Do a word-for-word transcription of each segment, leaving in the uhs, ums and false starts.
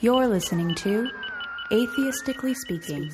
You're listening to Atheistically Speaking.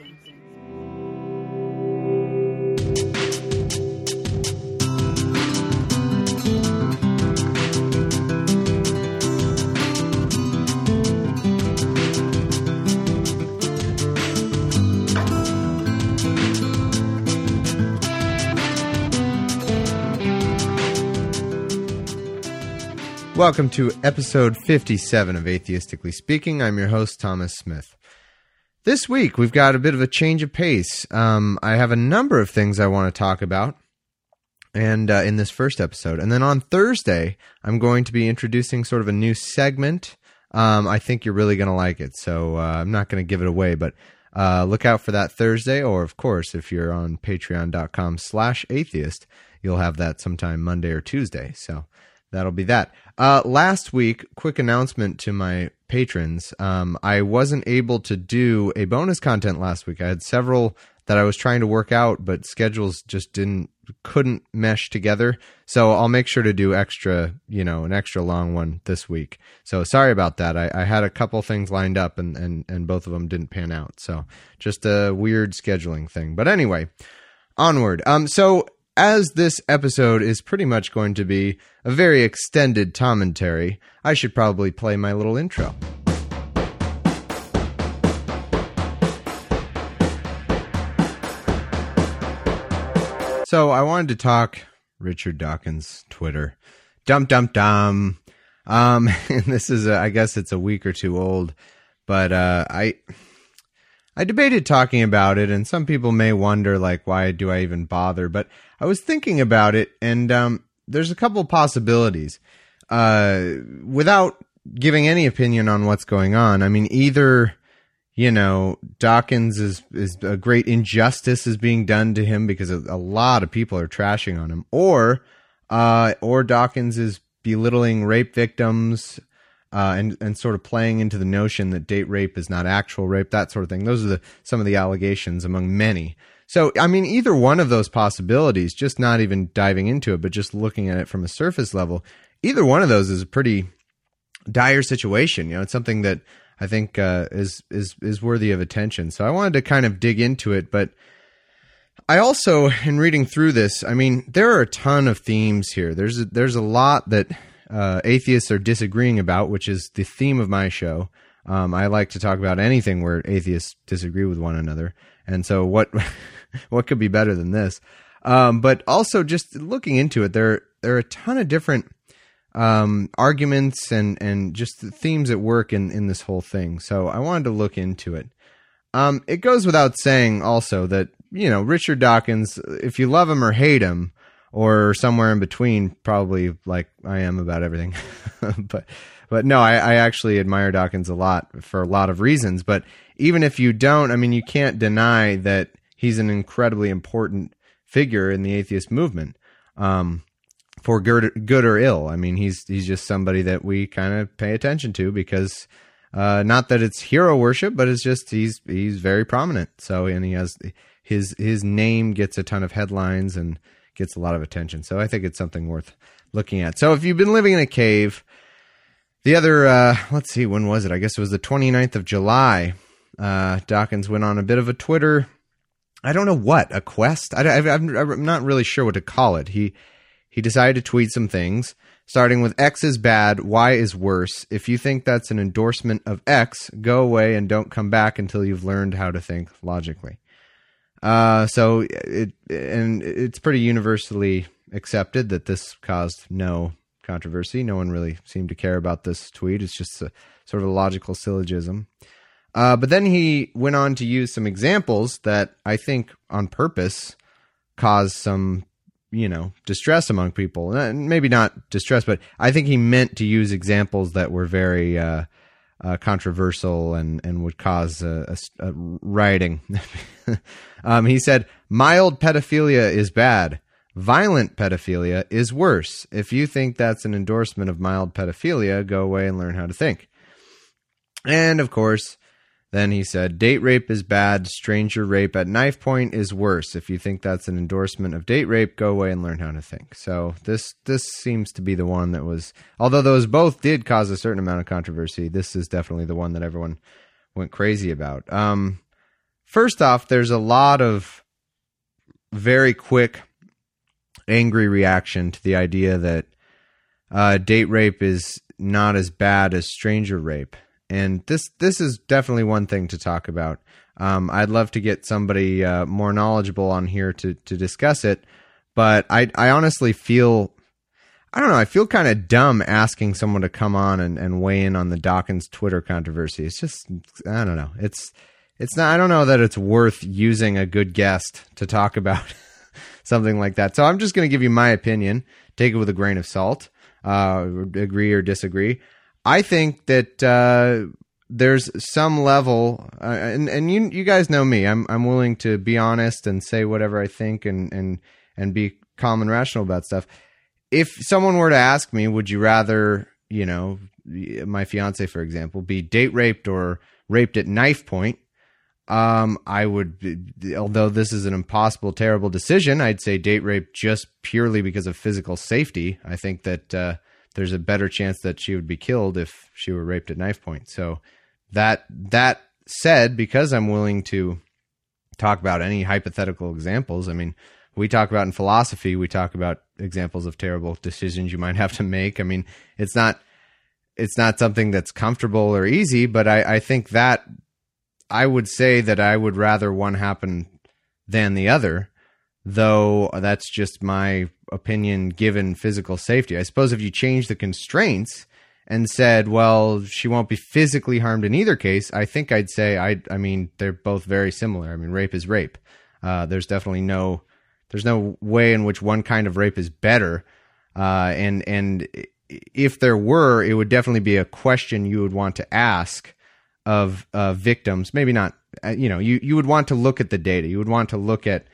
Welcome to episode fifty-seven of Atheistically Speaking. I'm your host, Thomas Smith. This week, we've got a bit of a change of pace. Um, I have a number of things I want to talk about and uh, in this first episode. And then on Thursday, I'm going to be introducing sort of a new segment. Um, I think you're really going to like it, so uh, I'm not going to give it away, but uh, look out for that Thursday. Or, of course, if you're on patreon.com slash atheist, you'll have that sometime Monday or Tuesday. So that'll be that. Uh, last week, quick announcement to my patrons. Um, I wasn't able to do a bonus content last week. I had several that I was trying to work out, but schedules just didn't, couldn't mesh together. So I'll make sure to do extra, you know, an extra long one this week. So sorry about that. I, I had a couple things lined up and, and, and both of them didn't pan out. So just a weird scheduling thing. But anyway, onward. Um, so as this episode is pretty much going to be a very extended commentary, I should probably play my little intro. So I wanted to talk Richard Dawkins' Twitter. Dum dum dum. Um, and this is, a, I guess it's a week or two old, but uh, I... I debated talking about it, and some people may wonder, like, why do I even bother? But I was thinking about it, and um, there's a couple possibilities. Uh, without giving any opinion on what's going on, I mean, either, you know, Dawkins is, is a great injustice is being done to him because a, a lot of people are trashing on him, or uh, or Dawkins is belittling rape victims, Uh, and, and sort of playing into the notion that date rape is not actual rape, that sort of thing. Those are the, some of the allegations among many. So, I mean, either one of those possibilities, just not even diving into it, but just looking at it from a surface level, either one of those is a pretty dire situation. You know, it's something that I think uh, is, is, is worthy of attention. So I wanted to kind of dig into it, but I also, in reading through this, I mean, there are a ton of themes here. There's a, there's a lot that Uh, atheists are disagreeing about, which is the theme of my show. Um, I like to talk about anything where atheists disagree with one another. And so what, what could be better than this? Um, but also just looking into it, there, there are a ton of different, um, arguments and, and just themes at work in, in this whole thing. So I wanted to look into it. Um, it goes without saying also that, you know, Richard Dawkins, if you love him or hate him, or somewhere in between, probably like I am about everything. but but no, I, I actually admire Dawkins a lot for a lot of reasons. But even if you don't, I mean, you can't deny that he's an incredibly important figure in the atheist movement, um, for good, good or ill. I mean, he's he's just somebody that we kind of pay attention to because uh, not that it's hero worship, but it's just he's he's very prominent. So and he has his his name gets a ton of headlines and gets a lot of attention. So I think it's something worth looking at. So if you've been living in a cave, the other, uh, let's see, when was it? I guess it was the twenty-ninth of July. Uh, Dawkins went on a bit of a Twitter, I don't know what, a quest? I, I, I'm not really sure what to call it. He, he decided to tweet some things, starting with X is bad, Y is worse. If you think that's an endorsement of X, go away and don't come back until you've learned how to think logically. Uh, so it, and it's pretty universally accepted that this caused no controversy. No one really seemed to care about this tweet. It's just a sort of a logical syllogism. Uh, but then he went on to use some examples that I think on purpose caused some, you know, distress among people. Maybe not distress, but I think he meant to use examples that were very, uh, Uh, controversial and, and would cause a, a, a rioting. um, he said, mild pedophilia is bad. Violent pedophilia is worse. If you think that's an endorsement of mild pedophilia, go away and learn how to think. And of course, Then he said, date rape is bad. Stranger rape at knife point is worse. If you think that's an endorsement of date rape, go away and learn how to think. So this this seems to be the one that was, although those both did cause a certain amount of controversy, this is definitely the one that everyone went crazy about. Um, first off, there's a lot of very quick, angry reaction to the idea that uh, date rape is not as bad as stranger rape. And this this is definitely one thing to talk about. Um, I'd love to get somebody uh, more knowledgeable on here to to discuss it, but I I honestly feel, I don't know, I feel kind of dumb asking someone to come on and, and weigh in on the Dawkins Twitter controversy. It's just, I don't know. It's it's not, I don't know that it's worth using a good guest to talk about something like that. So I'm just going to give you my opinion. Take it with a grain of salt. Uh, agree or disagree. I think that uh, there's some level, uh, and and you you guys know me. I'm I'm willing to be honest and say whatever I think, and and and be calm and rational about stuff. If someone were to ask me, would you rather, you know, my fiance, for example, be date raped or raped at knife point? Um, I would, although this is an impossible, terrible decision, I'd say date rape just purely because of physical safety. I think that. Uh, there's a better chance that she would be killed if she were raped at knife point. So that that said, because I'm willing to talk about any hypothetical examples, I mean, we talk about in philosophy, we talk about examples of terrible decisions you might have to make. I mean, it's not it's not something that's comfortable or easy, but I, I think that I would say that I would rather one happen than the other, though that's just my opinion given physical safety. I suppose if you change the constraints and said, well, she won't be physically harmed in either case, I think I'd say, I I mean, they're both very similar. I mean, rape is rape. Uh, there's definitely no, there's no way in which one kind of rape is better. Uh, and, and if there were, it would definitely be a question you would want to ask of uh, victims. Maybe not, uh, you know, you, you would want to look at the data. You would want to look at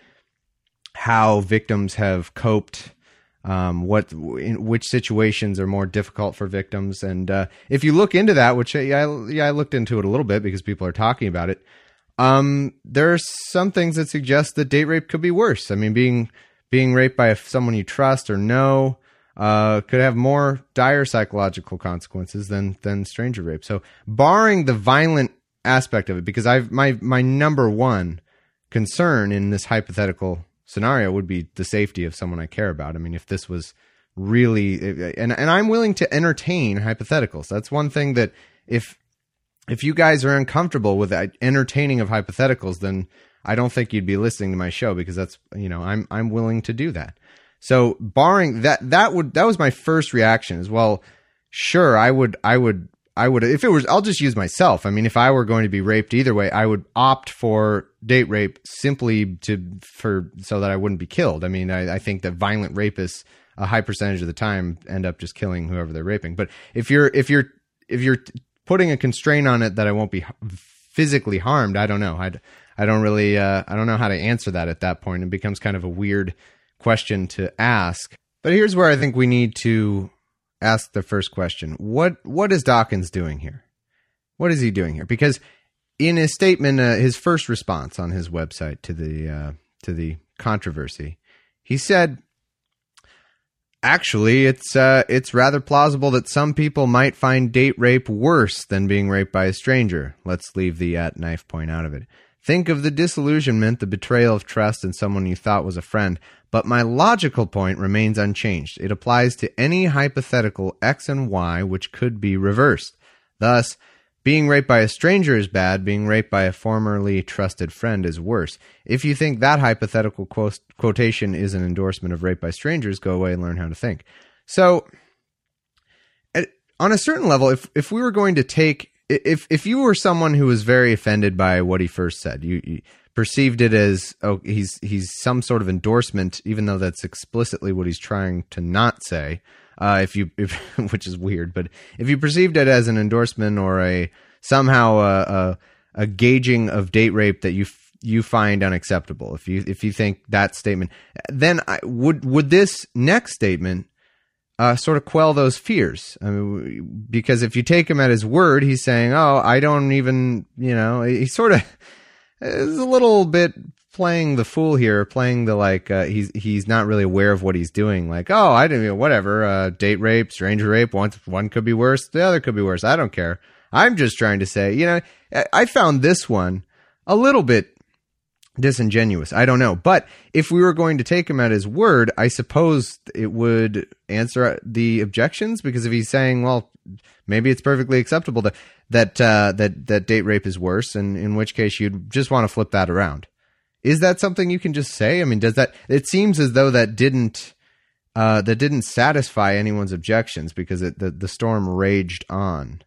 how victims have coped, um, what in which situations are more difficult for victims, and uh, if you look into that, which I, yeah, I looked into it a little bit because people are talking about it. Um, there are some things that suggest that date rape could be worse. I mean, being being raped by someone you trust or know uh, could have more dire psychological consequences than than stranger rape. So, barring the violent aspect of it, because I've my my number one concern in this hypothetical scenario would be the safety of someone I care about. I mean, if this was really, and and I'm willing to entertain hypotheticals. That's one thing that if if you guys are uncomfortable with entertaining of hypotheticals, then I don't think you'd be listening to my show, because that's, you know, I'm I'm willing to do that. So barring that, that would that was my first reaction as well. Sure, I would I would I would if it was, I'll just use myself. I mean, if I were going to be raped either way, I would opt for date rape simply to for so that I wouldn't be killed. I mean, I, I think that violent rapists a high percentage of the time end up just killing whoever they're raping. But if you're if you're if you're putting a constraint on it that I won't be physically harmed, I don't know. I I don't really uh, I don't know how to answer that at that point. It becomes kind of a weird question to ask. But here's where I think we need to ask the first question. What what is Dawkins doing here? What is he doing here? Because in his statement, uh, his first response on his website to the uh, to the controversy, he said, actually, it's uh, it's rather plausible that some people might find date rape worse than being raped by a stranger. Let's leave the at knife point out of it. Think of the disillusionment, the betrayal of trust in someone you thought was a friend. But my logical point remains unchanged. It applies to any hypothetical X and Y which could be reversed. Thus, being raped by a stranger is bad. Being raped by a formerly trusted friend is worse. If you think that hypothetical quote, quotation is an endorsement of rape by strangers, go away and learn how to think. So, at, on a certain level, if if we were going to take, if if you were someone who was very offended by what he first said, you, you perceived it as, oh, he's he's some sort of endorsement, even though that's explicitly what he's trying to not say. Uh, if you, if, which is weird, but if you perceived it as an endorsement or a somehow a, a, a gauging of date rape that you you find unacceptable, if you if you think that statement, then I, would would this next statement uh, sort of quell those fears. I mean, because if you take him at his word, he's saying, "Oh, I don't even," you know, he sort of is a little bit playing the fool here, playing the like uh, he's he's not really aware of what he's doing. Like, oh, I didn't, you know, whatever, uh, date rape, stranger rape. One one could be worse, the other could be worse. I don't care. I'm just trying to say, you know, I found this one a little bit disingenuous. I don't know. But if we were going to take him at his word, I suppose it would answer the objections, because if he's saying, well, maybe it's perfectly acceptable that that uh, that that date rape is worse, and in which case you'd just want to flip that around. Is that something you can just say? I mean, does that? It seems as though that didn't uh, that didn't satisfy anyone's objections, because it, the the storm raged on.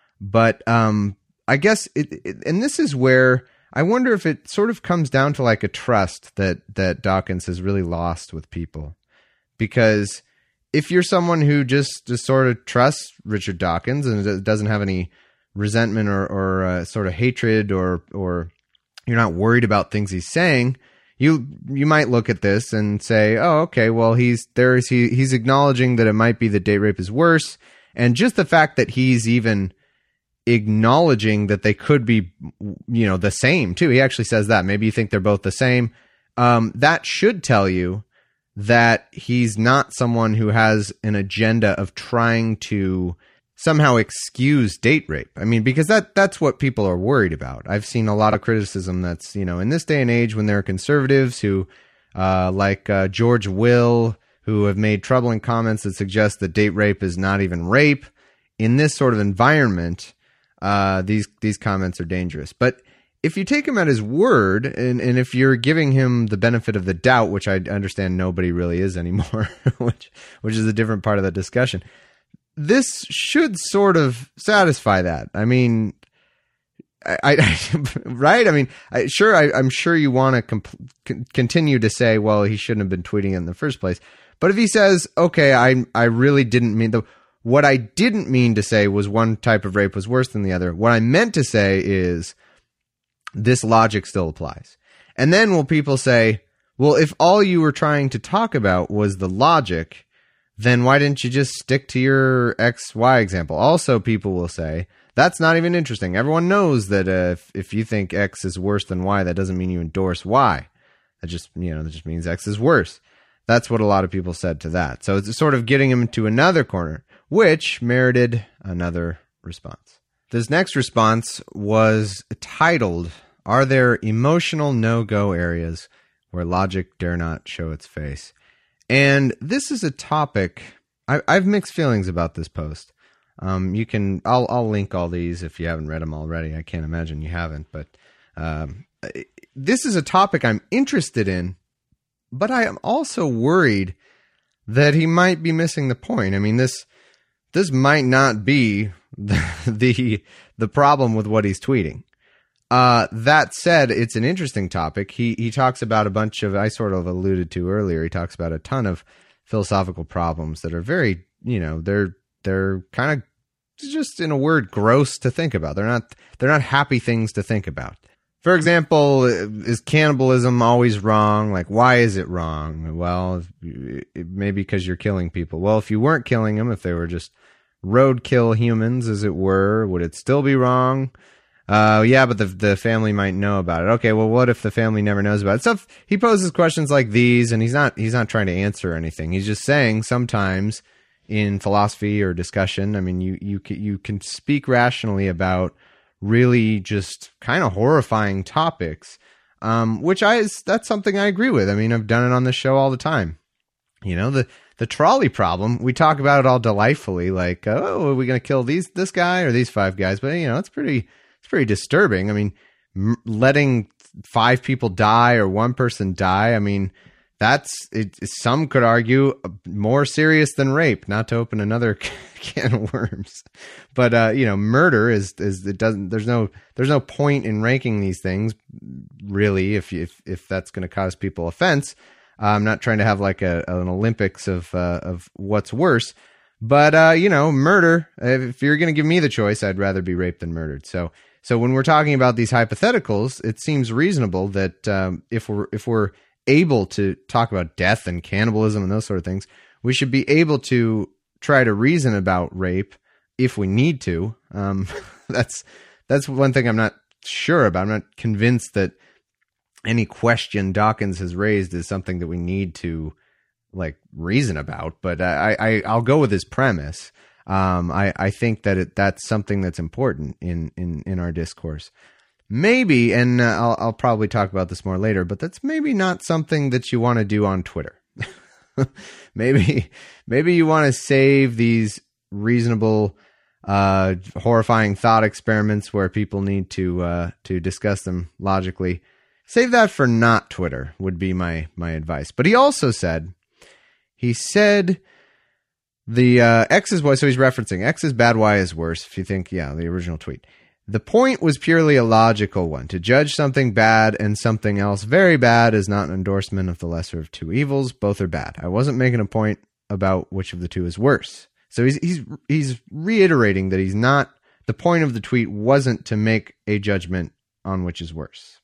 But um, I guess it, it, and this is where I wonder if it sort of comes down to like a trust that that Dawkins has really lost with people. Because if you're someone who just, just sort of trusts Richard Dawkins and doesn't have any resentment or, or uh, sort of hatred, or or you're not worried about things he's saying, you you might look at this and say, oh, okay, well, he's there is he he's acknowledging that it might be that date rape is worse, and just the fact that he's even acknowledging that they could be, you know, the same too. He actually says that maybe you think they're both the same. Um, that should tell you that he's not someone who has an agenda of trying to somehow excuse date rape. I mean, because that that's what people are worried about. I've seen a lot of criticism that's, you know, in this day and age when there are conservatives who, uh, like uh, George Will, who have made troubling comments that suggest that date rape is not even rape. In this sort of environment, uh, these these comments are dangerous. But if you take him at his word, and, and if you're giving him the benefit of the doubt, which I understand nobody really is anymore, which which is a different part of the discussion, this should sort of satisfy that. I mean, I, I right? I mean, I, sure, I, I'm sure you want to comp- continue to say, well, he shouldn't have been tweeting it in the first place. But if he says, okay, I I really didn't mean the. What I didn't mean to say was one type of rape was worse than the other. What I meant to say is this logic still applies. And then will people say, well, if all you were trying to talk about was the logic, then why didn't you just stick to your X Y example? Also, people will say, that's not even interesting. Everyone knows that uh, if, if you think X is worse than Y, that doesn't mean you endorse Y. That just, you know, that just means X is worse. That's what a lot of people said to that. So it's sort of getting him into another corner, which merited another response. This next response was titled, "Are there emotional no-go areas where logic dare not show its face?" And this is a topic, I, I've mixed feelings about this post. Um, you can, I'll, I'll link all these if you haven't read them already. I can't imagine you haven't, but um, this is a topic I'm interested in, but I am also worried that he might be missing the point. I mean, this this might not be the the, the problem with what he's tweeting. Uh, that said, it's an interesting topic. He he talks about a bunch of, I sort of alluded to earlier, he talks about a ton of philosophical problems that are very, you know, they're they're kind of just, in a word, gross to think about. They're not they're not happy things to think about. For example, is cannibalism always wrong? Like, why is it wrong? Well, maybe because you're killing people. Well, if you weren't killing them, if they were just roadkill humans, as it were, would it still be wrong? Uh, yeah, but the the family might know about it. Okay, well, what if the family never knows about it? So he poses questions like these, and he's not he's not trying to answer anything. He's just saying sometimes in philosophy or discussion, I mean, you you you can speak rationally about really just kind of horrifying topics, um, which I that's something I agree with. I mean, I've done it on this show all the time. You know, the the trolley problem, we talk about it all delightfully, like, oh, are we going to kill these this guy or these five guys? But, you know, it's pretty it's pretty disturbing. I mean, m- letting five people die or one person die, I mean, that's it. Some could argue more serious than rape, not to open another can of worms. But, uh, you know, murder is, is, it doesn't, there's no, there's no point in ranking these things really. If, if, if that's going to cause people offense, uh, I'm not trying to have like a, an Olympics of, uh, of what's worse, but, uh, you know, murder, if you're going to give me the choice, I'd rather be raped than murdered. So, so when we're talking about these hypotheticals, it seems reasonable that, um, if we're, if we're able to talk about death and cannibalism and those sort of things, we should be able to try to reason about rape if we need to. Um, that's that's one thing I'm not sure about. I'm not convinced that any question Dawkins has raised is something that we need to like reason about. But I, I I'll go with his premise. Um, I I think that it, that's something that's important in in in our discourse. Maybe, and uh, I'll I'll probably talk about this more later, but that's maybe not something that you want to do on Twitter. maybe maybe you want to save these reasonable, uh, horrifying thought experiments where people need to uh, to discuss them logically. Save that for not Twitter would be my my advice. But he also said, he said the uh, X is what, so he's referencing X is bad, Y is worse. If you think, yeah, the original tweet. The point was purely a logical one. To judge something bad and something else very bad is not an endorsement of the lesser of two evils. Both are bad. I wasn't making a point about which of the two is worse. So he's he's he's reiterating that he's not, the point of the tweet wasn't to make a judgment on which is worse.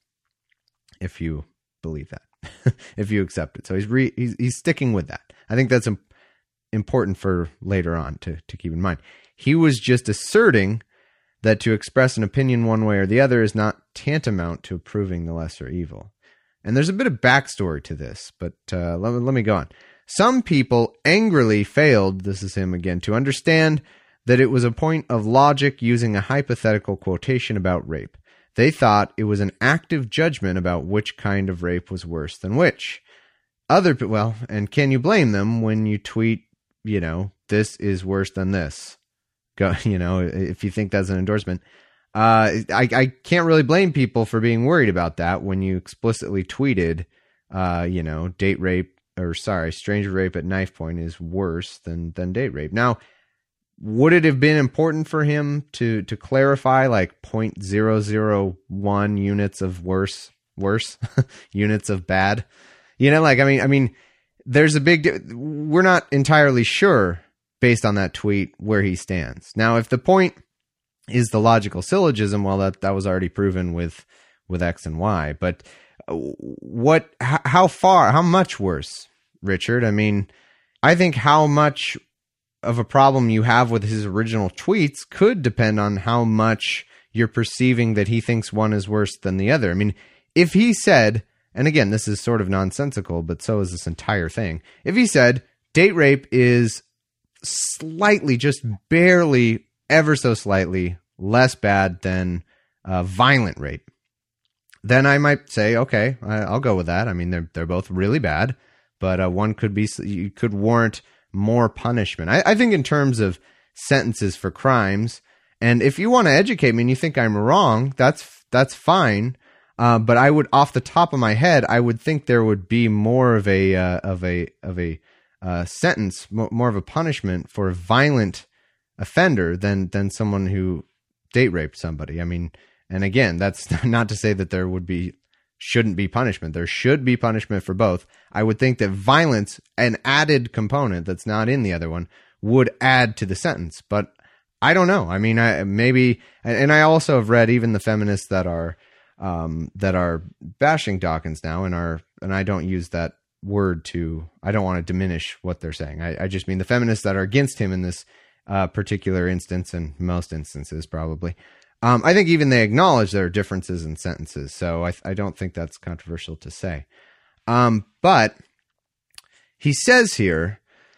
If you believe that, if you accept it. So he's re, he's he's sticking with that. I think that's im- important for later on to to keep in mind. He was just asserting that to express an opinion one way or the other is not tantamount to approving the lesser evil. And there's a bit of backstory to this, but uh, let, let me go on. Some people angrily failed, this is him again, to understand that it was a point of logic using a hypothetical quotation about rape. They thought it was an active judgment about which kind of rape was worse than which. Other, well, and can you blame them when you tweet, you know, this is worse than this? Go, you know, if you think that's an endorsement. Uh, I, I can't really blame people for being worried about that when you explicitly tweeted, uh, you know, date rape, or sorry, stranger rape at knife point is worse than, than date rape. Now, would it have been important for him to, to clarify like zero point zero zero one units of worse, worse units of bad? You know, like, I mean, I mean, there's a big, we're not entirely sure based on that tweet where he stands. Now, if the point is the logical syllogism, well, that, that was already proven with, with X and Y. But what, how, how far, how much worse, Richard? I mean, I think how much of a problem you have with his original tweets could depend on how much you're perceiving that he thinks one is worse than the other. I mean, if he said, and again, this is sort of nonsensical, but so is this entire thing. If he said date rape is slightly, just barely, ever so slightly less bad than uh, violent rape, then I might say, okay, I'll go with that. I mean, they're they're both really bad, but uh, one could be, you could warrant more punishment. I, I think in terms of sentences for crimes, and if you want to educate me and you think I'm wrong, that's that's fine. Uh, but I would, off the top of my head, I would think there would be more of a uh, of a of a Uh, sentence, more of a punishment for a violent offender than than someone who date raped somebody. I mean, and again, that's not to say that there would be, shouldn't be punishment. There should be punishment for both. I would think that violence, an added component that's not in the other one, would add to the sentence. But I don't know. I mean, I maybe, and I also have read even the feminists that are um, that are bashing Dawkins now, and are, and I don't use that word to, I don't want to diminish what they're saying. I, I just mean the feminists that are against him in this uh, particular instance, and most instances probably. Um, I think even they acknowledge there are differences in sentences, so I, I don't think that's controversial to say. Um, but he says here,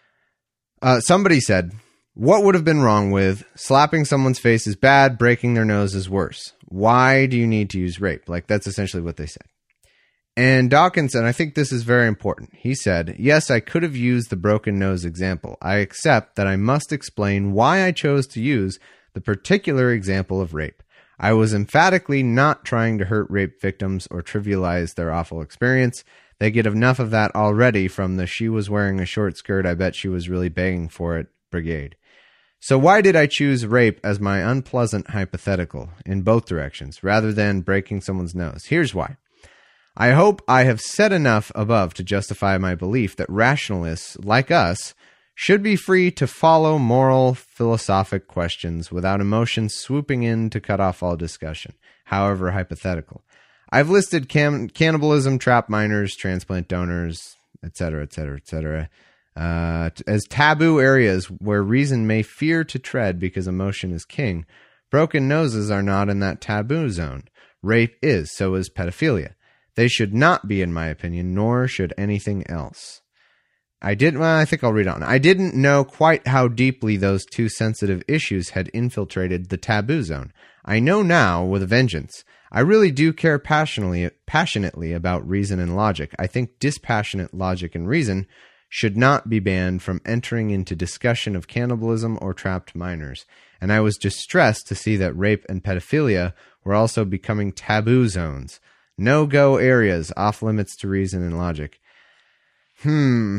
uh, somebody said, what would have been wrong with slapping someone's face is bad, breaking their nose is worse. Why do you need to use rape? Like, that's essentially what they said. And Dawkins, and I think this is very important, he said, yes, I could have used the broken nose example. I accept that I must explain why I chose to use the particular example of rape. I was emphatically not trying to hurt rape victims or trivialize their awful experience. They get enough of that already from the she was wearing a short skirt, I bet she was really begging for it brigade. So why did I choose rape as my unpleasant hypothetical in both directions, rather than breaking someone's nose? Here's why. I hope I have said enough above to justify my belief that rationalists, like us, should be free to follow moral, philosophic questions without emotion swooping in to cut off all discussion, however hypothetical. I've listed cam- cannibalism, trap miners, transplant donors, et cetera, et cetera, et cetera. uh, as taboo areas where reason may fear to tread because emotion is king. Broken noses are not in that taboo zone. Rape is, so is pedophilia. They should not be, in my opinion, nor should anything else. I did. Well, I think I'll read on. I didn't know quite how deeply those two sensitive issues had infiltrated the taboo zone. I know now with a vengeance. I really do care passionately, passionately about reason and logic. I think dispassionate logic and reason should not be banned from entering into discussion of cannibalism or trapped minors. And I was distressed to see that rape and pedophilia were also becoming taboo zones. No-go areas, off limits to reason and logic. Hmm.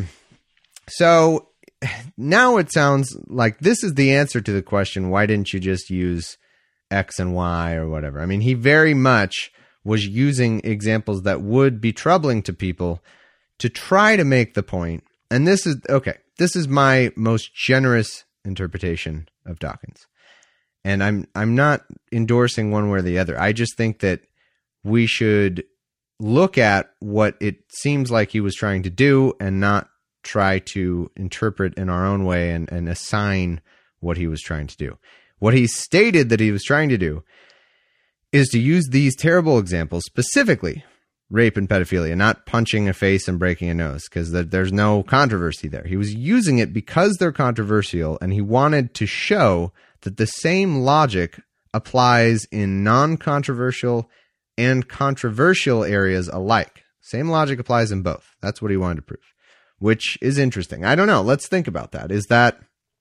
So now it sounds like this is the answer to the question, why didn't you just use X and Y or whatever? I mean, he very much was using examples that would be troubling to people to try to make the point. And this is, okay, this is my most generous interpretation of Dawkins. And I'm I'm not endorsing one way or the other. I just think that we should look at what it seems like he was trying to do and not try to interpret in our own way and, and assign what he was trying to do. What he stated that he was trying to do is to use these terrible examples, specifically rape and pedophilia, not punching a face and breaking a nose, because there's no controversy there. He was using it because they're controversial, and he wanted to show that the same logic applies in non-controversial and controversial areas alike. Same logic applies in both. That's what he wanted to prove, which is interesting. I don't know. Let's think about that. Is that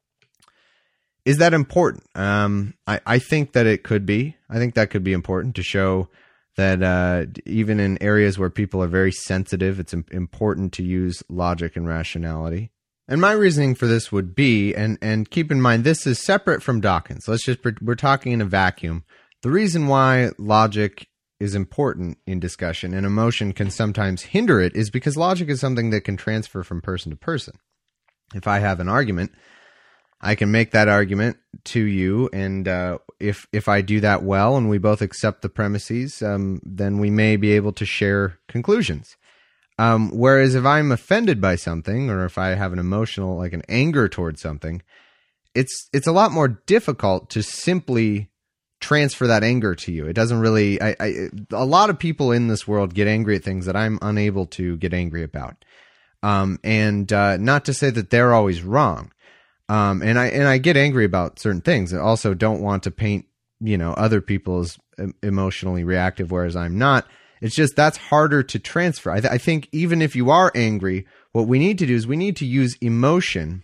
is that important? Um, I, I think that it could be. I think that could be important to show that uh, even in areas where people are very sensitive, it's important to use logic and rationality. And my reasoning for this would be, and, and keep in mind, this is separate from Dawkins. Let's just, we're talking in a vacuum. The reason why logic is important in discussion and emotion can sometimes hinder it is because logic is something that can transfer from person to person. If I have an argument, I can make that argument to you, and uh, if if I do that well and we both accept the premises, um, then we may be able to share conclusions. Um, whereas if I'm offended by something, or if I have an emotional, like an anger towards something, it's it's a lot more difficult to simply transfer that anger to you. It doesn't really, I, I, a lot of people in this world get angry at things that I'm unable to get angry about. Um, and uh, not to say that they're always wrong. Um, and I and I get angry about certain things. I also don't want to paint, you know, other people as emotionally reactive, whereas I'm not. It's just that's harder to transfer. I, th- I think even if you are angry, what we need to do is we need to use emotion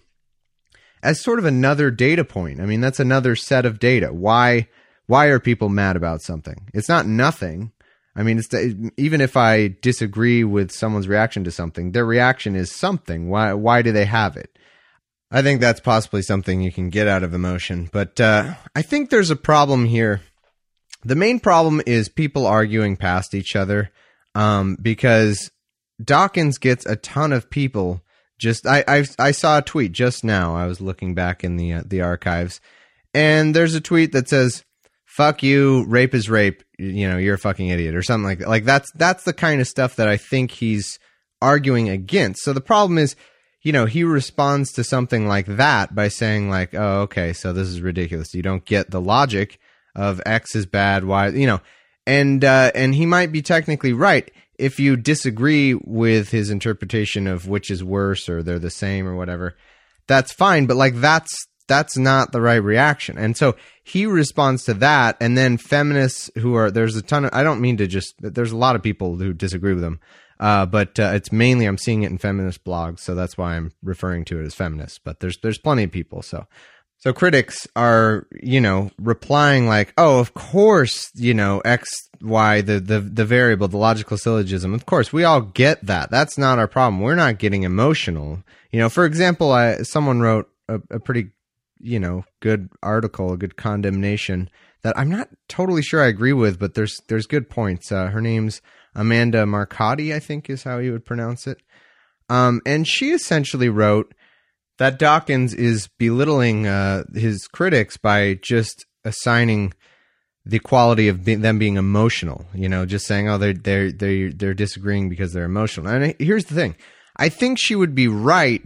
as sort of another data point. I mean, that's another set of data. Why why are people mad about something? It's not nothing. I mean, it's the, even if I disagree with someone's reaction to something, their reaction is something. Why why do they have it? I think that's possibly something you can get out of emotion. But uh, I think there's a problem here. The main problem is people arguing past each other um, because Dawkins gets a ton of people. Just I, I I saw a tweet just now. I was looking back in the uh, the archives, and there's a tweet that says, "Fuck you, rape is rape. You know, you're a fucking idiot," or something like that. Like that's that's the kind of stuff that I think he's arguing against. So the problem is, you know, he responds to something like that by saying like, "Oh, okay, so this is ridiculous. You don't get the logic of X is bad, Y, you know," and uh, and he might be technically right. If you disagree with his interpretation of which is worse or they're the same or whatever, that's fine. But like that's that's not the right reaction. And so he responds to that. And then feminists who are there's a ton of I don't mean to just there's a lot of people who disagree with him. Uh, but uh, it's mainly I'm seeing it in feminist blogs. So that's why I'm referring to it as feminists. But there's there's plenty of people. So. So critics are, you know, replying like, oh, of course, you know, X, Y, the, the, the variable, the logical syllogism. Of course, we all get that. That's not our problem. We're not getting emotional. You know, for example, I, someone wrote a, a pretty, you know, good article, a good condemnation that I'm not totally sure I agree with, but there's, there's good points. Uh, her name's Amanda Marcotti, I think is how you would pronounce it. Um, and she essentially wrote that Dawkins is belittling uh, his critics by just assigning the quality of be- them being emotional. You know, just saying, "Oh, they're they're they're they're disagreeing because they're emotional." And here's the thing: I think she would be right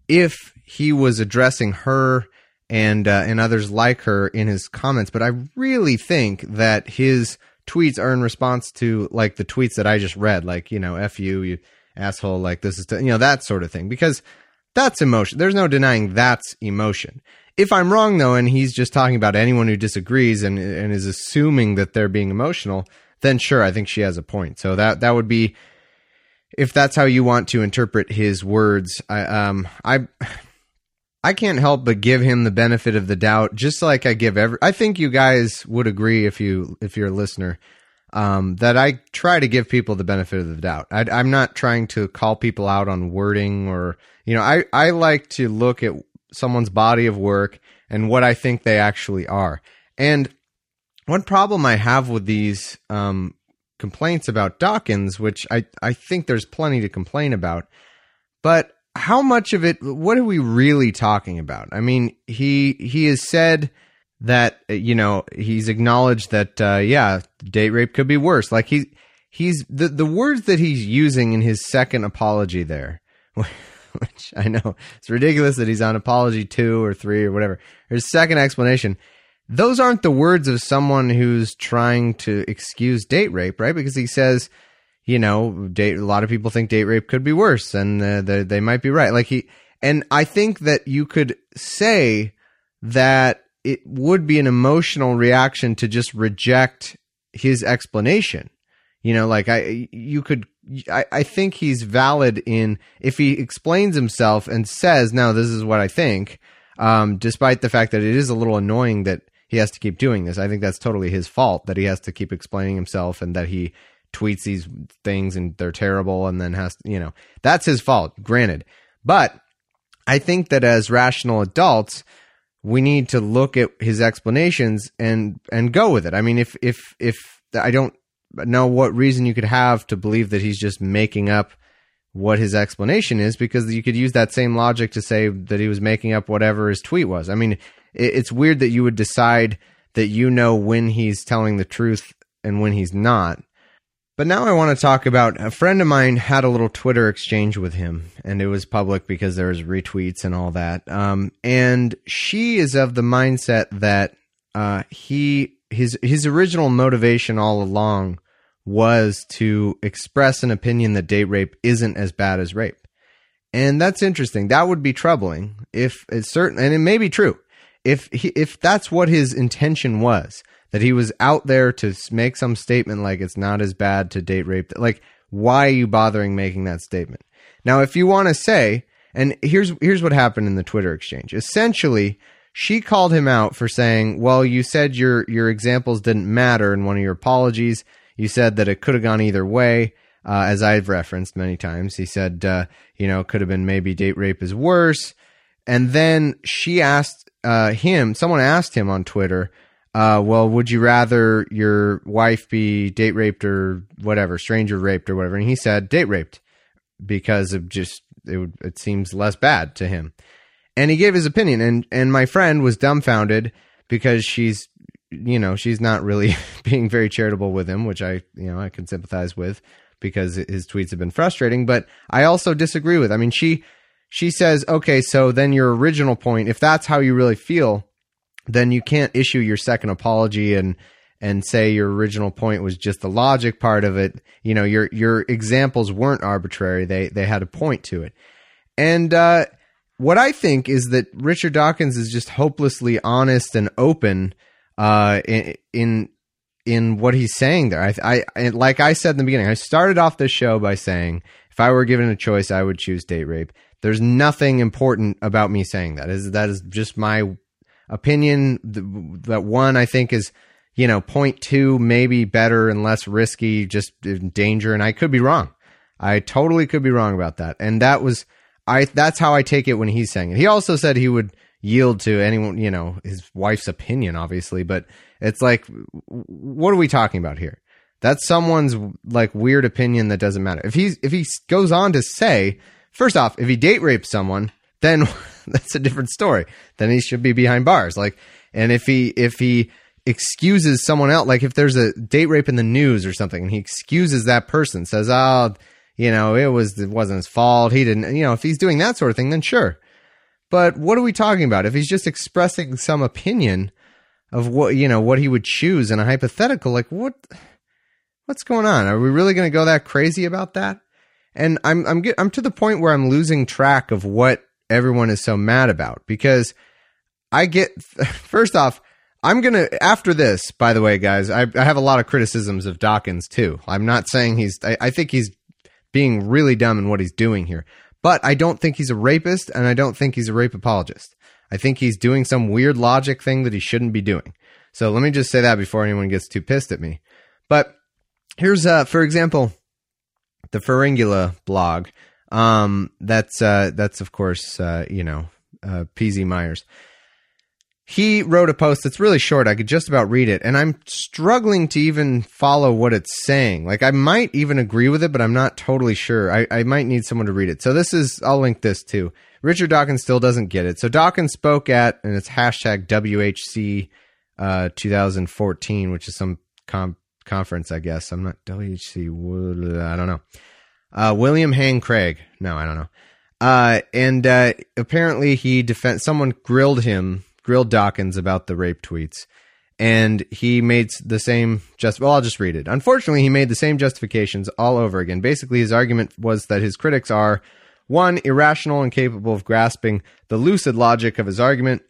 if he was addressing her and uh, and others like her in his comments. But I really think that his tweets are in response to like the tweets that I just read, like, you know, F you, you asshole, like this is, t-, you know, that sort of thing, because that's emotion. There's no denying that's emotion. If I'm wrong, though, and he's just talking about anyone who disagrees and and is assuming that they're being emotional, then sure, I think she has a point. So that that would be, if that's how you want to interpret his words. I um I I can't help but give him the benefit of the doubt, just like I give every. I think you guys would agree if you if you're a listener, um, that I try to give people the benefit of the doubt. I, I'm not trying to call people out on wording or, you know, I I like to look at someone's body of work and what I think they actually are. And one problem I have with these um, complaints about Dawkins, which I, I think there's plenty to complain about, but how much of it, what are we really talking about? I mean, he he has said that, you know, he's acknowledged that, uh, yeah, date rape could be worse. Like he, he's, the, the words that he's using in his second apology there, which I know it's ridiculous that he's on apology two or three or whatever. His second explanation. Those aren't the words of someone who's trying to excuse date rape, right? Because he says, you know, date, a lot of people think date rape could be worse, and uh, they, they might be right. Like he, and I think that you could say that it would be an emotional reaction to just reject his explanation. You know, like I, you could, I, I think he's valid in, if he explains himself and says, no, this is what I think, um, despite the fact that it is a little annoying that he has to keep doing this. I think that's totally his fault, that he has to keep explaining himself and that he tweets these things and they're terrible and then has to, you know, that's his fault, granted. But I think that as rational adults, we need to look at his explanations and, and go with it. I mean, if, if, if I don't know what reason you could have to believe that he's just making up what his explanation is, because you could use that same logic to say that he was making up whatever his tweet was. I mean, it, it's weird that you would decide that you know when he's telling the truth and when he's not. But now I want to talk about, a friend of mine had a little Twitter exchange with him, and it was public because there was retweets and all that. Um, and she is of the mindset that uh, he his his original motivation all along was to express an opinion that date rape isn't as bad as rape. And that's interesting. That would be troubling if it's certain, and it may be true, if he, if that's what his intention was, that he was out there to make some statement like it's not as bad to date rape. Like, why are you bothering making that statement? Now, if you want to say, and here's here's what happened in the Twitter exchange. Essentially, she called him out for saying, well, you said your your examples didn't matter in one of your apologies. You said that it could have gone either way, uh, as I've referenced many times. He said, uh, you know, it could have been maybe date rape is worse. And then she asked uh, him, someone asked him on Twitter, Uh, well, would you rather your wife be date raped or whatever, stranger raped or whatever? And he said date raped because of just, it, would, it seems less bad to him. And he gave his opinion, and, and my friend was dumbfounded because she's, you know, she's not really being very charitable with him, which I, you know, I can sympathize with because his tweets have been frustrating, but I also disagree with. I mean, she, she says, okay, so then your original point, if that's how you really feel, then you can't issue your second apology and and say your original point was just the logic part of it. You know, your your examples weren't arbitrary. They they had a point to it. And uh, what I think is that Richard Dawkins is just hopelessly honest and open uh, in, in in what he's saying there. I, I and like I said in the beginning, I started off this show by saying if I were given a choice, I would choose date rape. There's nothing important about me saying that. Is that is just my opinion. That one I think is, you know, point two maybe better and less risky, just in danger, and I could be wrong. I totally could be wrong about that. And that was I that's how I take it when he's saying it. He also said he would yield to anyone, you know, his wife's opinion, obviously, but it's like, what are we talking about here? That's someone's like weird opinion that doesn't matter. If he's if he goes on to say, first off, if he date rapes someone, then that's a different story. Then he should be behind bars. Like, and if he if he excuses someone else, like if there's a date rape in the news or something, and he excuses that person, says, "Oh, you know, it was it wasn't his fault. He didn't." You know, if he's doing that sort of thing, then sure. But what are we talking about? If he's just expressing some opinion of what, you know, what he would choose in a hypothetical, like what, what's going on? Are we really going to go that crazy about that? And I'm, I'm, get, I'm to the point where I'm losing track of what everyone is so mad about, because I get, first off, I'm going to, after this, by the way, guys, I, I have a lot of criticisms of Dawkins too. I'm not saying he's, I, I think he's being really dumb in what he's doing here, but I don't think he's a rapist, and I don't think he's a rape apologist. I think he's doing some weird logic thing that he shouldn't be doing. So let me just say that before anyone gets too pissed at me. But here's, uh, for example, the Pharyngula blog. Um, that's, uh, that's of course, uh, you know, uh, P Z Myers. He wrote a post that's really short. I could just about read it, and I'm struggling to even follow what it's saying. Like, I might even agree with it, but I'm not totally sure. I, I might need someone to read it. So this is, I'll link this too. Richard Dawkins still doesn't get it. So Dawkins spoke at, and it's hashtag W H C uh, twenty fourteen, which is some com- conference, I guess. I'm not W H C, I don't know. Uh, William Hayne Craig. No, I don't know. Uh, and uh, apparently he defend someone grilled him, grilled Dawkins about the rape tweets, and he made the same just. Well, I'll just read it. Unfortunately, he made the same justifications all over again. Basically, his argument was that his critics are, one, irrational and capable of grasping the lucid logic of his argument.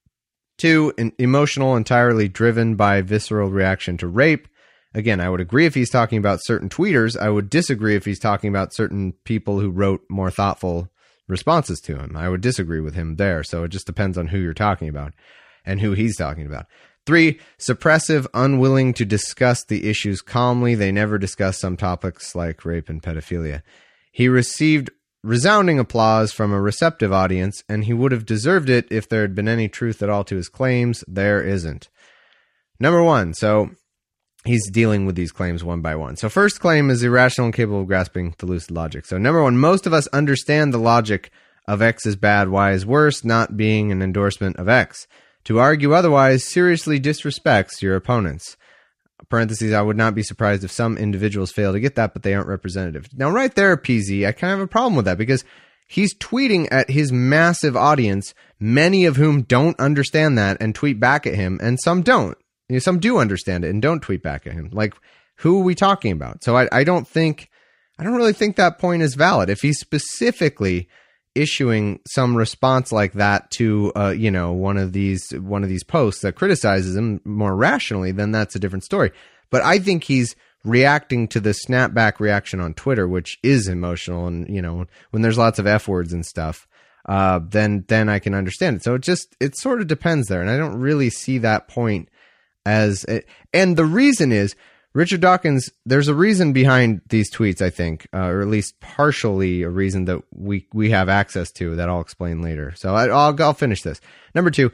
Two, an emotional, entirely driven by visceral reaction to rape. Again, I would agree if he's talking about certain tweeters. I would disagree if he's talking about certain people who wrote more thoughtful responses to him. I would disagree with him there. So it just depends on who you're talking about and who he's talking about. Three, suppressive, unwilling to discuss the issues calmly. They never discuss some topics like rape and pedophilia. He received resounding applause from a receptive audience, and he would have deserved it if there had been any truth at all to his claims. There isn't. Number one, so he's dealing with these claims one by one. So first claim is irrational and capable of grasping the lucid logic. So number one, most of us understand the logic of X is bad, Y is worse, not being an endorsement of X. To argue otherwise seriously disrespects your opponents. Parentheses, I would not be surprised if some individuals fail to get that, but they aren't representative. Now, right there, P Z, I kind of have a problem with that, because he's tweeting at his massive audience, many of whom don't understand that and tweet back at him, and some don't. You know, some do understand it and don't tweet back at him. Like, who are we talking about? So I, I don't think, I don't really think that point is valid. If he's specifically issuing some response like that to, uh, you know, one of these, one of these posts that criticizes him more rationally, then that's a different story. But I think he's reacting to the snapback reaction on Twitter, which is emotional. And, you know, when there's lots of F words and stuff, uh, then, then I can understand it. So it just, it sort of depends there. And I don't really see that point as, and the reason is, Richard Dawkins, there's a reason behind these tweets, I think, uh, or at least partially a reason that we, we have access to that I'll explain later. So I, I'll, I'll finish this. Number two,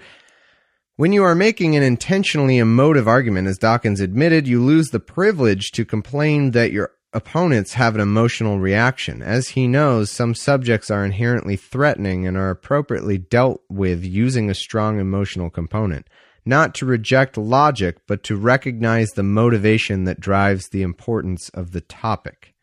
when you are making an intentionally emotive argument, as Dawkins admitted, you lose the privilege to complain that your opponents have an emotional reaction. As he knows, some subjects are inherently threatening and are appropriately dealt with using a strong emotional component. Not to reject logic, but to recognize the motivation that drives the importance of the topic.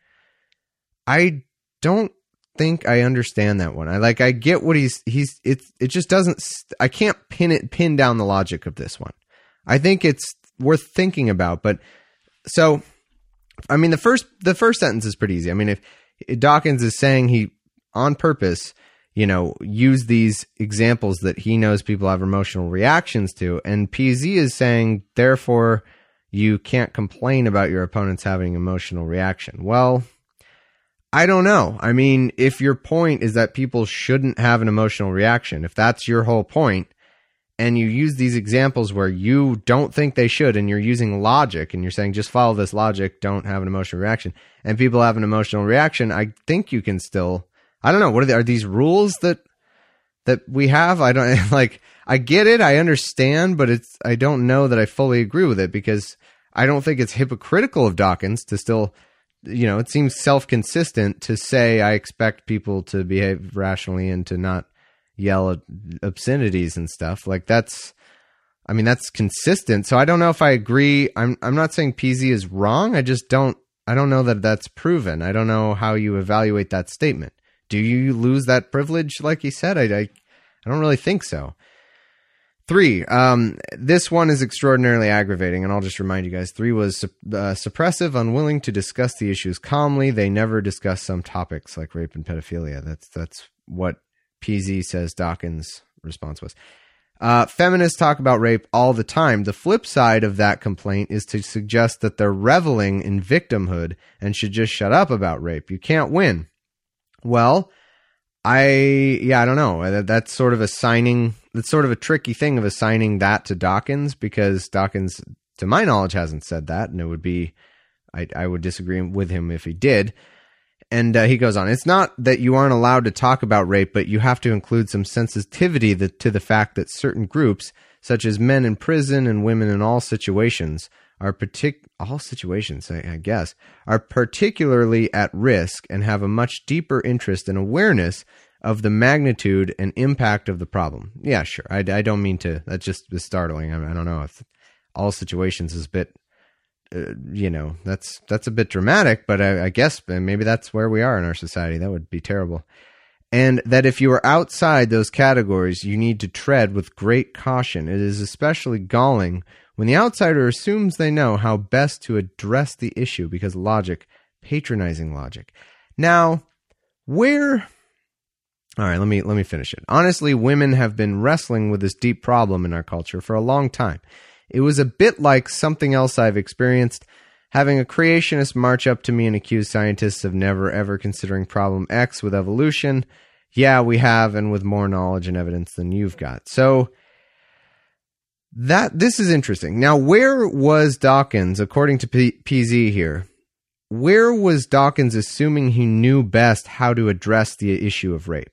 I don't think I understand that one. I like, I get what he's, he's, it's, it just doesn't, I can't pin it, pin down the logic of this one. I think it's worth thinking about, but so, I mean, the first, the first sentence is pretty easy. I mean, if Dawkins is saying he, on purpose, you know, use these examples that he knows people have emotional reactions to. And P Z is saying, therefore, you can't complain about your opponents having emotional reaction. Well, I don't know. I mean, if your point is that people shouldn't have an emotional reaction, if that's your whole point, and you use these examples where you don't think they should, and you're using logic, and you're saying, just follow this logic, don't have an emotional reaction, and people have an emotional reaction, I think you can still... I don't know. What are, they, are these rules that that we have? I don't like. I get it. I understand, but it's. I don't know that I fully agree with it, because I don't think it's hypocritical of Dawkins to still, you know, it seems self-consistent to say I expect people to behave rationally and to not yell at obscenities and stuff. Like that's. I mean, that's consistent. So I don't know if I agree. I'm. I'm not saying P Z is wrong. I just don't. I don't know that that's proven. I don't know how you evaluate that statement. Do you lose that privilege, like he said? I, I, I don't really think so. Three, um, this one is extraordinarily aggravating, and I'll just remind you guys. Three was uh, suppressive, unwilling to discuss the issues calmly. They never discuss some topics like rape and pedophilia. That's that's what P Z says Dawkins' response was. Uh, feminists talk about rape all the time. The flip side of that complaint is to suggest that they're reveling in victimhood and should just shut up about rape. You can't win. Well, I, yeah, I don't know. That's sort of assigning, that's sort of a tricky thing of assigning that to Dawkins, because Dawkins, to my knowledge, hasn't said that. And it would be, I, I would disagree with him if he did. And uh, he goes on, it's not that you aren't allowed to talk about rape, but you have to include some sensitivity that, to the fact that certain groups, such as men in prison and women in all situations, are partic- all situations, I, I guess, are particularly at risk and have a much deeper interest and awareness of the magnitude and impact of the problem. Yeah, sure. I, I don't mean to, that just is startling. I, I don't know if all situations is a bit, uh, you know, that's, that's a bit dramatic, but I, I guess maybe that's where we are in our society. That would be terrible. And that if you are outside those categories, you need to tread with great caution. It is especially galling when the outsider assumes they know how best to address the issue because logic, patronizing logic. Now, where... All right, let me let me finish it. Honestly, women have been wrestling with this deep problem in our culture for a long time. It was a bit like something else I've experienced, having a creationist march up to me and accuse scientists of never ever considering problem X with evolution. Yeah, we have, and with more knowledge and evidence than you've got. So that this is interesting. Now, where was Dawkins, according to P- PZ here, where was Dawkins assuming he knew best how to address the issue of rape?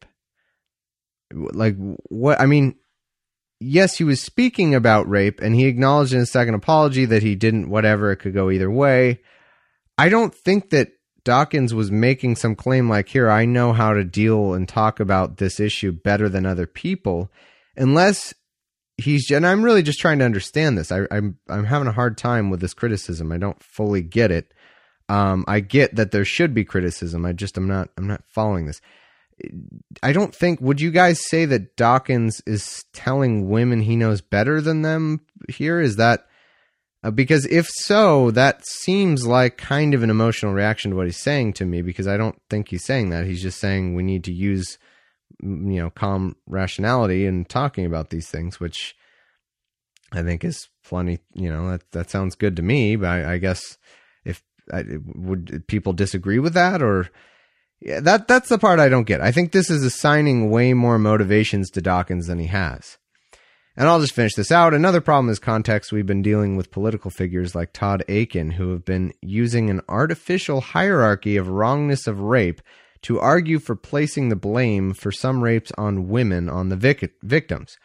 Like, what, I mean, yes, he was speaking about rape, and he acknowledged in his second apology that he didn't, whatever, it could go either way. I don't think that Dawkins was making some claim like, here, I know how to deal and talk about this issue better than other people, unless he's, and I'm really just trying to understand this. I, I'm, I'm having a hard time with this criticism. I don't fully get it. Um, I get that there should be criticism. I just, I'm not, I'm not following this. I don't think, would you guys say that Dawkins is telling women he knows better than them here? Is that, uh, because if so, that seems like kind of an emotional reaction to what he's saying to me, because I don't think he's saying that. He's just saying we need to use, you know, calm rationality in talking about these things, which I think is plenty, you know, that, that sounds good to me, but I, I guess if, I, would people disagree with that, or yeah, that that's the part I don't get. I think this is assigning way more motivations to Dawkins than he has. And I'll just finish this out. Another problem is context. We've been dealing with political figures like Todd Akin, who have been using an artificial hierarchy of wrongness of rape to argue for placing the blame for some rapes on women on the vic- victims.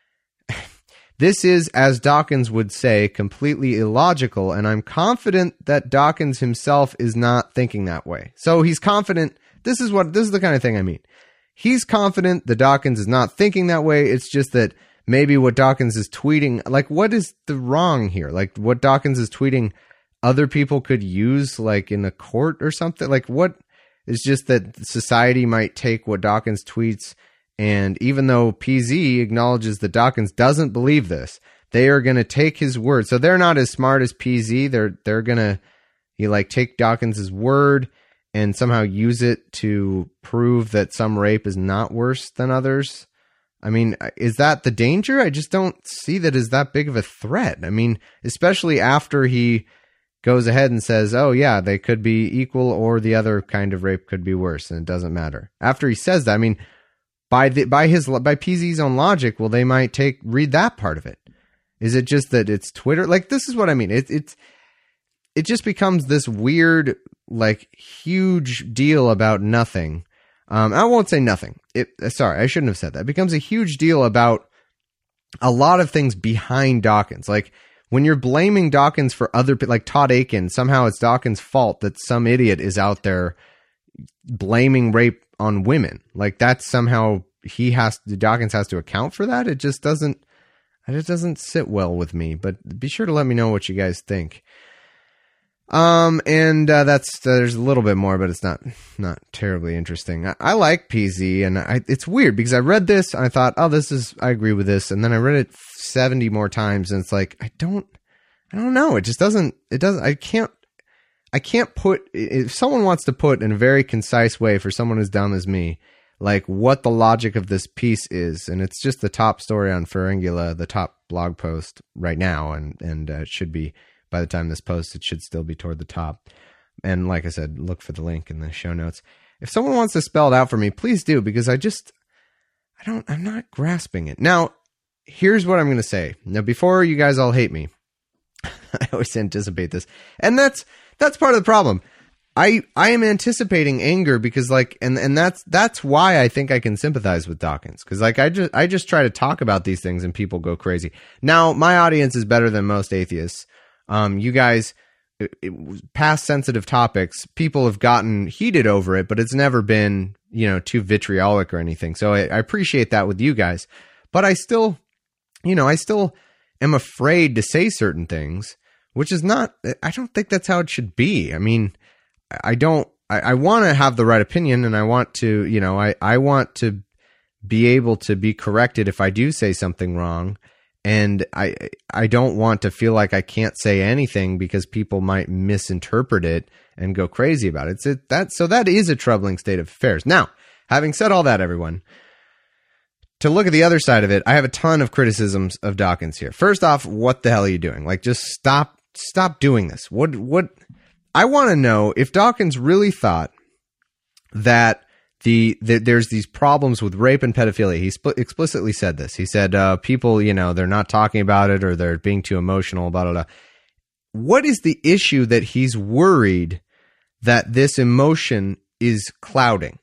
This is, as Dawkins would say, completely illogical, and I'm confident that Dawkins himself is not thinking that way. So he's confident. This is what, this is the kind of thing I mean. He's confident that Dawkins is not thinking that way. It's just that maybe what Dawkins is tweeting, like, what is the wrong here? Like, what Dawkins is tweeting, other people could use, like, in a court or something? Like, what? It's just that society might take what Dawkins tweets, and even though P Z acknowledges that Dawkins doesn't believe this, they are going to take his word. So they're not as smart as P Z. They're they're going to you like take Dawkins' word and somehow use it to prove that some rape is not worse than others. I mean, is that the danger? I just don't see that as that big of a threat. I mean, especially after he goes ahead and says, oh, yeah, they could be equal or the other kind of rape could be worse, and it doesn't matter. After he says that, I mean, by the by his by P Z's own logic, well, they might take read that part of it. Is it just that it's Twitter? Like, this is what I mean. It, it's it just becomes this weird, like, huge deal about nothing. Um, I won't say nothing. It, sorry, I shouldn't have said that. It becomes a huge deal about a lot of things behind Dawkins. Like, when you're blaming Dawkins for other people, like Todd Akin, somehow it's Dawkins' fault that some idiot is out there blaming rape on women. Like, that's somehow he has to, Dawkins has to account for that. It just doesn't, it just doesn't sit well with me. But be sure to let me know what you guys think. Um, and uh, that's uh, there's a little bit more, but it's not not terribly interesting. I, I like P Z, and I, it's weird because I read this and I thought, oh, this is I agree with this, and then I read it seventy more times, and it's like I don't, I don't know. It just doesn't. It doesn't. I can't. I can't put. If someone wants to put in a very concise way for someone as dumb as me, like what the logic of this piece is, and it's just the top story on Pharyngula, the top blog post right now, and and uh, it should be. By the time this posts, it should still be toward the top. And like I said, look for the link in the show notes. If someone wants to spell it out for me, please do, because I just, I don't, I'm not grasping it. Now, here's what I'm going to say. Now, before you guys all hate me, I always anticipate this. And that's, that's part of the problem. I, I am anticipating anger because like, and, and that's, that's why I think I can sympathize with Dawkins. Cause like, I just, I just try to talk about these things and people go crazy. Now, my audience is better than most atheists. Um, you guys, it, it, past sensitive topics, people have gotten heated over it, but it's never been, you know, too vitriolic or anything. So I, I appreciate that with you guys, but I still, you know, I still am afraid to say certain things, which is not, I don't think that's how it should be. I mean, I don't, I, I want to have the right opinion, and I want to, you know, I, I want to be able to be corrected if I do say something wrong. And I I don't want to feel like I can't say anything because people might misinterpret it and go crazy about it. It's it, that so that is a troubling state of affairs. Now, having said all that, everyone, to look at the other side of it, I have a ton of criticisms of Dawkins here. First off, what the hell are you doing? Like, just stop stop doing this. What what I want to know if Dawkins really thought that The, the there's these problems with rape and pedophilia. He sp- explicitly said this. He said uh, people, you know, they're not talking about it or they're being too emotional, blah, blah, blah. What is the issue that he's worried that this emotion is clouding?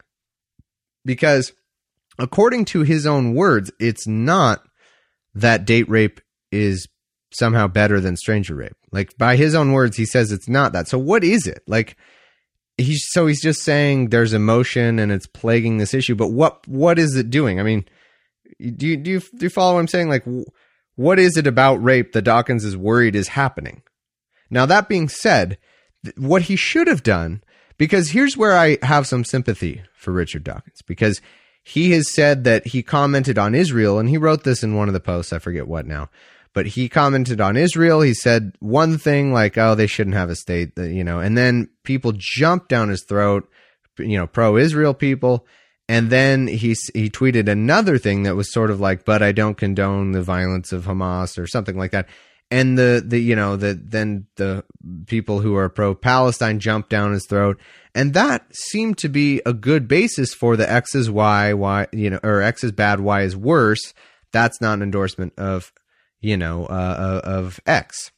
Because according to his own words, it's not that date rape is somehow better than stranger rape. Like, by his own words, he says it's not that. So what is it? Like, He's so he's just saying there's emotion and it's plaguing this issue, but what what is it doing? I mean, do you do you, do you follow what I'm saying? Like, what is it about rape that Dawkins is worried is happening? Now, that being said, what he should have done, because here's where I have some sympathy for Richard Dawkins, because he has said that he commented on Israel, and he wrote this in one of the posts, I forget what now. But he commented on Israel. He said one thing like, oh, they shouldn't have a state, you know, and then people jumped down his throat, you know, pro-Israel people. And then he, he tweeted another thing that was sort of like, but I don't condone the violence of Hamas or something like that. And the, the, you know, the, then the people who are pro-Palestine jumped down his throat. And that seemed to be a good basis for the X is Y, Y, you know, or X is bad, Y is worse. That's not an endorsement of, you know, uh, of X.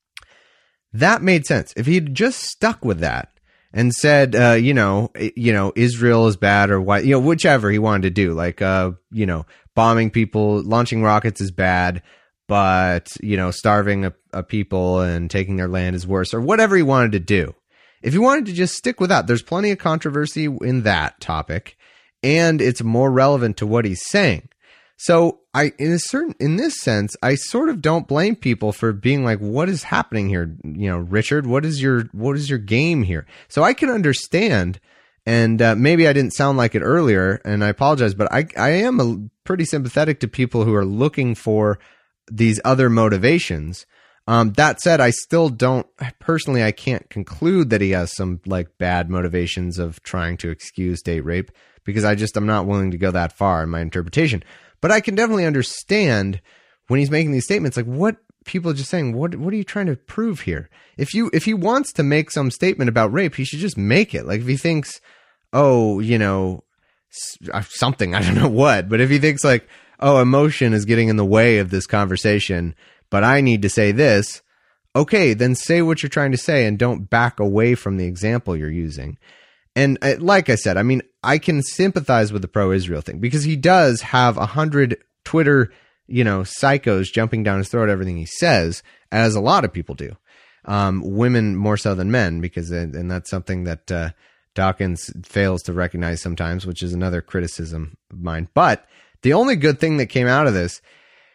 That made sense. If he'd just stuck with that and said, uh, you know, you know, Israel is bad or what, you know, whichever he wanted to do, like, uh, you know, bombing people, launching rockets is bad, but, you know, starving a, a people and taking their land is worse, or whatever he wanted to do. If he wanted to just stick with that, there's plenty of controversy in that topic, and it's more relevant to what he's saying. So I, in a certain, in this sense, I sort of don't blame people for being like, what is happening here? You know, Richard, what is your, what is your game here? So I can understand, and uh, maybe I didn't sound like it earlier, and I apologize, but I, I am a, pretty sympathetic to people who are looking for these other motivations. Um, that said, I still don't, personally, I can't conclude that he has some like bad motivations of trying to excuse date rape, because I just, I'm not willing to go that far in my interpretation. But I can definitely understand when he's making these statements, like what people are just saying, what what are you trying to prove here? If you if he wants to make some statement about rape, he should just make it. Like if he thinks, oh, you know, something, I don't know what, but if he thinks like, oh, emotion is getting in the way of this conversation, but I need to say this, okay, then say what you're trying to say and don't back away from the example you're using. And uh, like I said, I mean, I can sympathize with the pro-Israel thing because he does have a hundred Twitter, you know, psychos jumping down his throat, everything he says, as a lot of people do. Um, women more so than men, because, and that's something that uh, Dawkins fails to recognize sometimes, which is another criticism of mine. But the only good thing that came out of this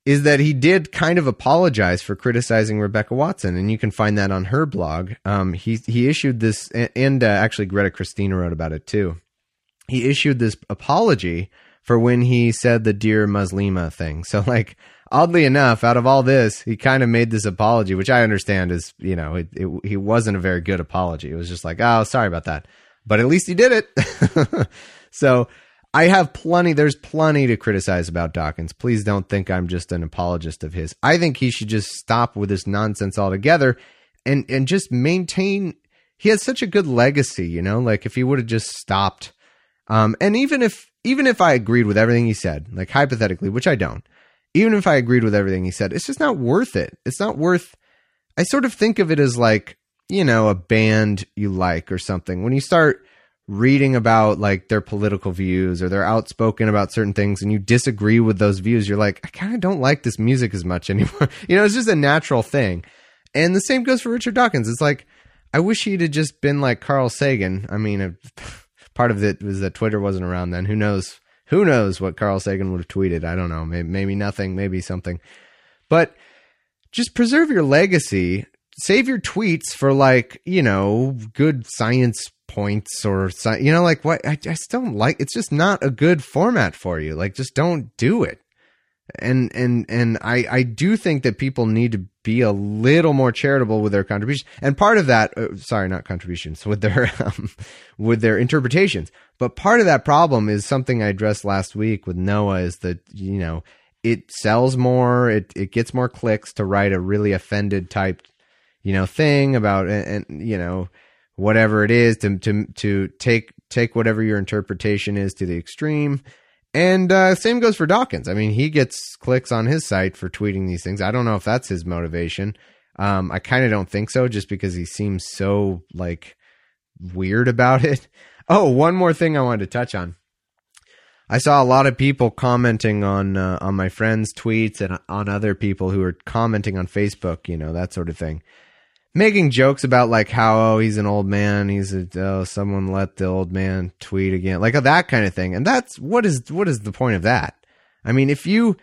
is that he did kind of apologize for criticizing Rebecca Watson, and you can find that on her blog. Um, he he issued this, and uh, actually Greta Christina wrote about it too. He issued this apology for when he said the Dear Muslima thing. So, like, oddly enough, out of all this, he kind of made this apology, which I understand is, you know, it, it, he wasn't a very good apology. It was just like, oh, sorry about that. But at least he did it. So I have plenty, there's plenty to criticize about Dawkins. Please don't think I'm just an apologist of his. I think he should just stop with this nonsense altogether and, and just maintain, he has such a good legacy, you know, like if he would have just stopped. Um, and even if, even if I agreed with everything he said, like hypothetically, which I don't, even if I agreed with everything he said, it's just not worth it. It's not worth, I sort of think of it as like, you know, a band you like or something. When you start reading about like their political views or they're outspoken about certain things and you disagree with those views, you're like, I kind of don't like this music as much anymore. You know, it's just a natural thing. And the same goes for Richard Dawkins. It's like, I wish he'd have just been like Carl Sagan. I mean, uh, part of it was that Twitter wasn't around then. Who knows? Who knows what Carl Sagan would have tweeted? I don't know. Maybe, maybe nothing, maybe something. But just preserve your legacy. Save your tweets for like, you know, good science points or, you know, like what I, I just don't like. It's just not a good format for you. Like, just don't do it. And, and, and I, I do think that people need to be a little more charitable with their contributions. And part of that, uh, sorry, not contributions, with their, um, with their interpretations. But part of that problem is something I addressed last week with Noah is that, you know, it sells more, it, it gets more clicks to write a really offended type, you know, thing about, and, and you know, whatever it is to, to, to take, take whatever your interpretation is to the extreme. And, uh, same goes for Dawkins. I mean, he gets clicks on his site for tweeting these things. I don't know if that's his motivation. Um, I kind of don't think so, just because he seems so like weird about it. Oh, one more thing I wanted to touch on. I saw a lot of people commenting on, uh, on my friends' tweets and on other people who were commenting on Facebook, you know, that sort of thing. Making jokes about like how, oh, he's an old man. He's a, oh, someone let the old man tweet again. Like that kind of thing. And that's, what is, what is the point of that? I mean, if you,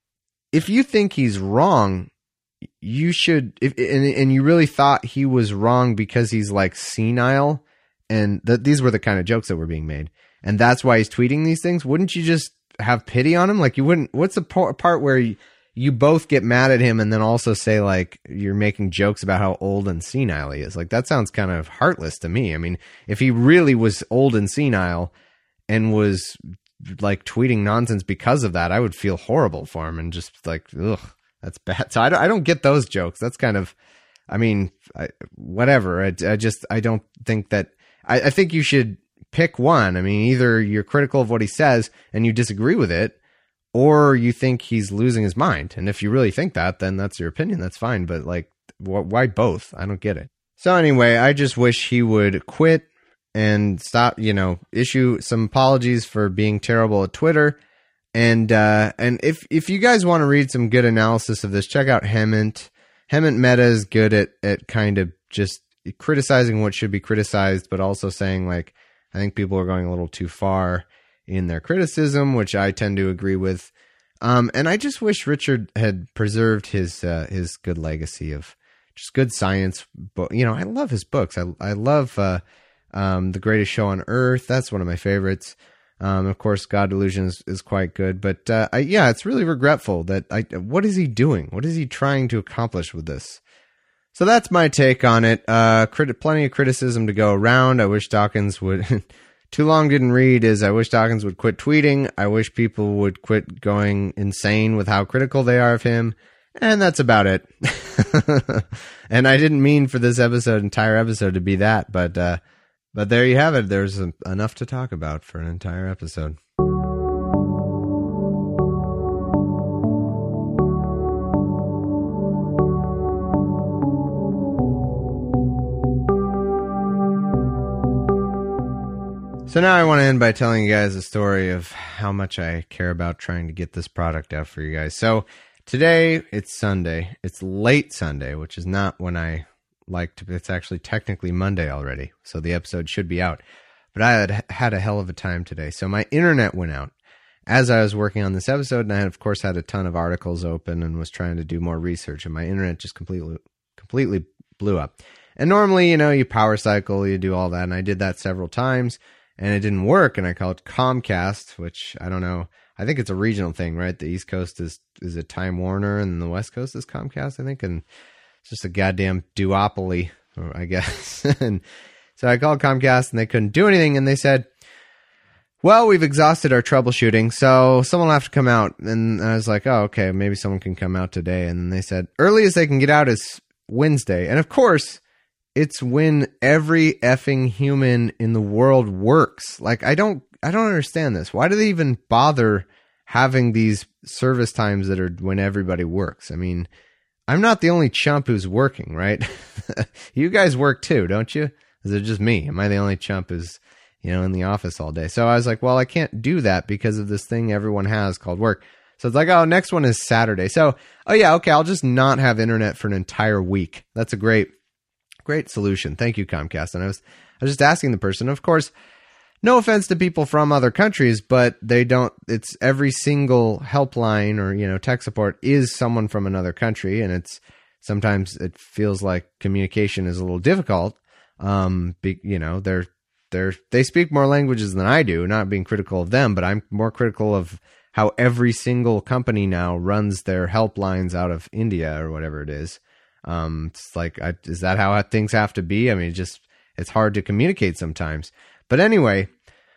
if you think he's wrong, you should, if, and, and you really thought he was wrong because he's like senile and that these were the kind of jokes that were being made. And that's why he's tweeting these things. Wouldn't you just have pity on him? Like you wouldn't, what's the part where you, you both get mad at him and then also say like you're making jokes about how old and senile he is? Like that sounds kind of heartless to me. I mean, if he really was old and senile and was like tweeting nonsense because of that, I would feel horrible for him and just like, ugh, that's bad. So I don't, I don't get those jokes. That's kind of, I mean, I, whatever. I, I just, I don't think that, I, I think you should pick one. I mean, either you're critical of what he says and you disagree with it, or you think he's losing his mind. And if you really think that, then that's your opinion. That's fine. But like, wh- why both? I don't get it. So anyway, I just wish he would quit and stop, you know, issue some apologies for being terrible at Twitter. And, uh, and if, if you guys want to read some good analysis of this, check out Hemant. Hemant Mehta is good at, at kind of just criticizing what should be criticized, but also saying like, I think people are going a little too far in their criticism, which I tend to agree with. Um, and I just wish Richard had preserved his, uh, his good legacy of just good science book. You know, I love his books. I, I love, uh, um, The Greatest Show on Earth. That's one of my favorites. Um, of course, God Delusion is, is quite good, but, uh, I, yeah, it's really regretful that I, what is he doing? What is he trying to accomplish with this? So that's my take on it. Uh, crit- plenty of criticism to go around. I wish Dawkins would, Too Long Didn't Read is I wish Dawkins would quit tweeting. I wish people would quit going insane with how critical they are of him. And that's about it. And I didn't mean for this episode, entire episode to be that, but, uh, but there you have it. There's a, enough to talk about for an entire episode. So now I want to end by telling you guys a story of how much I care about trying to get this product out for you guys. So today, it's Sunday. It's late Sunday, which is not when I like to, it's actually technically Monday already. So the episode should be out. But I had had a hell of a time today. So my internet went out. as I was working on this episode, and I had, of course, had a ton of articles open and was trying to do more research, and my internet just completely, completely blew up. And normally, you know, you power cycle, you do all that, and I did that several times, and it didn't work, and I called Comcast, which I don't know. I think it's a regional thing, right? The East Coast is is it Time Warner, and the West Coast is Comcast, I think, and it's just a goddamn duopoly, I guess. And so I called Comcast, and they couldn't do anything, and they said, well, we've exhausted our troubleshooting, so someone will have to come out. And I was like, oh, okay, maybe someone can come out today. And then they said, earliest they can get out is Wednesday. And of course, it's when every effing human in the world works. Like, I don't, I don't understand this. Why do they even bother having these service times that are when everybody works? I mean, I'm not the only chump who's working, right? You guys work too, don't you? Is it just me? Am I the only chump who's, you know, in the office all day? So I was like, well, I can't do that because of this thing everyone has called work. So it's like, oh, next one is Saturday. So, oh yeah, okay, I'll just not have internet for an entire week. That's a great, great solution. Thank you, Comcast. And I was, I was just asking the person, of course, no offense to people from other countries, but they don't, it's every single helpline or, you know, tech support is someone from another country. And it's, sometimes it feels like communication is a little difficult. Um, be, you know, they're, They're, they speak more languages than I do, not being critical of them, but I'm more critical of how every single company now runs their helplines out of India or whatever it is. Um, it's like, I, is that how things have to be? I mean, just, it's hard to communicate sometimes. But anyway,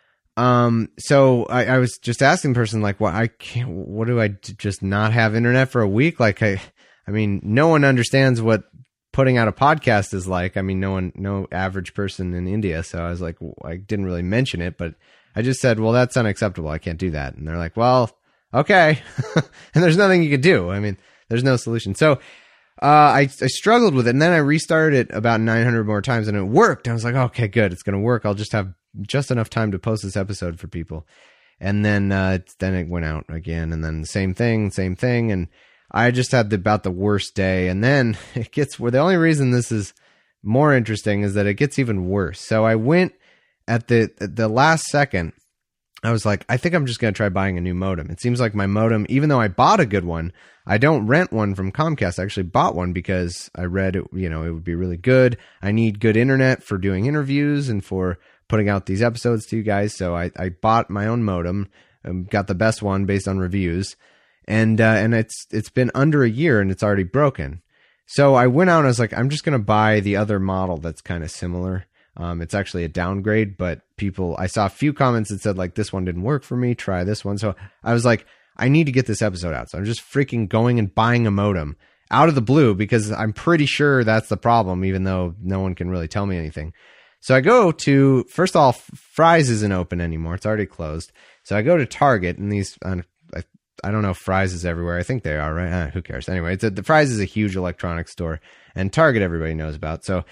um, so I, I was just asking the person, like, what, I can't, what do I d- just not have internet for a week? Like, I, I mean, no one understands what putting out a podcast is like. I mean, no one, no average person in India. So I was like, I didn't really mention it, but I just said, well, that's unacceptable. I can't do that. And they're like, well, okay. And there's nothing you could do. I mean, there's no solution. So, uh, I, I struggled with it, and then I restarted it about nine hundred more times, and it worked. I was like, okay, good. It's going to work. I'll just have just enough time to post this episode for people. And then, uh, then it went out again, and then same thing, same thing. And I just had the, about the worst day. And then it gets where the only reason this is more interesting is that it gets even worse. So I went at the, at the last second. I was like, I think I'm just going to try buying a new modem. It seems like my modem, even though I bought a good one, I don't rent one from Comcast. I actually bought one because I read it, you know, it would be really good. I need good internet for doing interviews and for putting out these episodes to you guys. So I, I bought my own modem, um, got the best one based on reviews. And, uh, and it's, it's been under a year and it's already broken. So I went out and I was like, I'm just going to buy the other model that's kind of similar. Um, it's actually a downgrade, but people, I saw a few comments that said like, this one didn't work for me. Try this one. So I was like, I need to get this episode out. So I'm just freaking going and buying a modem out of the blue because I'm pretty sure that's the problem, even though no one can really tell me anything. So I go to, first of all, Fry's isn't open anymore. It's already closed. So I go to Target, and these, uh, I, I don't know if Fry's is everywhere. I think they are, right? Uh, who cares? Anyway, it's a, the Fry's is a huge electronics store, and Target everybody knows about. So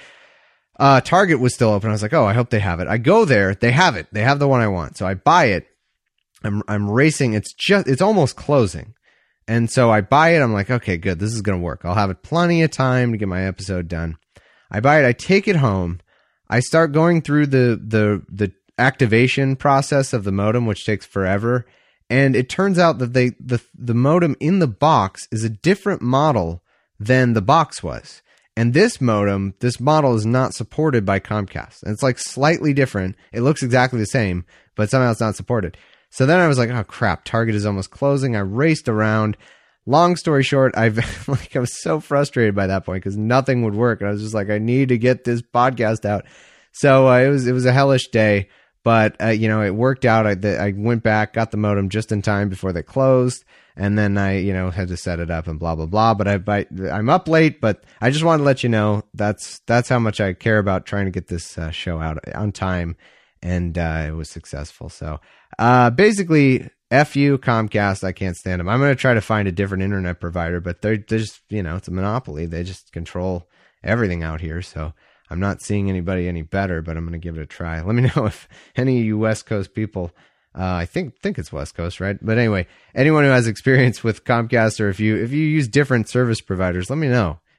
uh, Target was still open. I was like, oh, I hope they have it. I go there. They have it. They have the one I want. So I buy it. I'm I'm racing. It's just, it's almost closing. And so I buy it. I'm like, okay, good. This is going to work. I'll have it plenty of time to get my episode done. I buy it. I take it home. I start going through the, the, the activation process of the modem, which takes forever. And it turns out that they, the, the modem in the box is a different model than the box was. And this modem, this model is not supported by Comcast. And it's like slightly different. It looks exactly the same, but somehow it's not supported. So then I was like, oh crap, Target is almost closing. I raced around. Long story short, I've like, I was so frustrated by that point because nothing would work. And I was just like, I need to get this podcast out. So uh, it was, it was a hellish day, but uh, you know, it worked out. I, the, I went back, got the modem just in time before they closed. And then I, you know, had to set it up and blah, blah, blah. But I, I, I'm up late, but I just wanted to let you know that's, that's how much I care about trying to get this uh, show out on time. And uh, it was successful. So uh, basically, F you, Comcast. I can't stand them. I'm going to try to find a different internet provider, but they're, they're just, you know, it's a monopoly. They just control everything out here. So I'm not seeing anybody any better, but I'm going to give it a try. Let me know if any of you West Coast people, uh, I think think it's West Coast, right? But anyway, anyone who has experience with Comcast, or if you if you use different service providers, let me know.